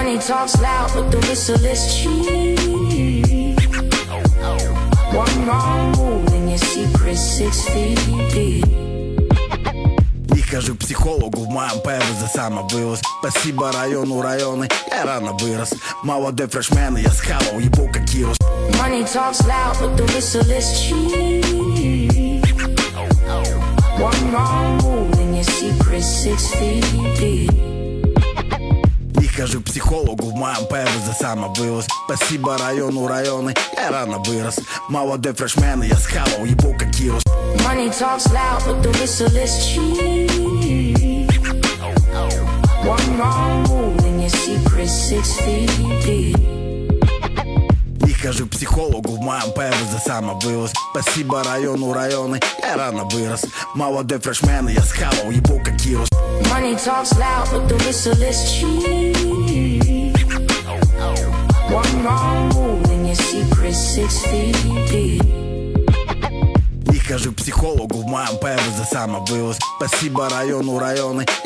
Money talks loud, but the whistle is cheap. One wrong move and your secret's 6 feet deep. Не хожу к психологу, в моем ПВЗ самовывоз. Спасибо району, районы, я рано вырос. Молодой фрешмен, я схавал его как Кирос. Money talks loud, but the whistle is cheap. One wrong move and your secret's 6 feet deep. Не хожу к психологу, в моем ПВЗ самовывоз. Спасибо району, районы, я рано вырос. Молодой фрешмен, я схавал его как Кирос. Money talks loud, but the whistle is cheap. One wrong move and your secret's 6 feet deep. Не хожу к психологу, в моем ПВЗ самовывоз. Спасибо району, районы, я рано вырос. Молодой фрешмен, я схавал его как Кирос. Money talks loud, but the whistle is cheap. One wrong move and your secret's 6 feet deep. Не хожу к психологу, в моем ПВЗ самовывоз. Спасибо району, районы,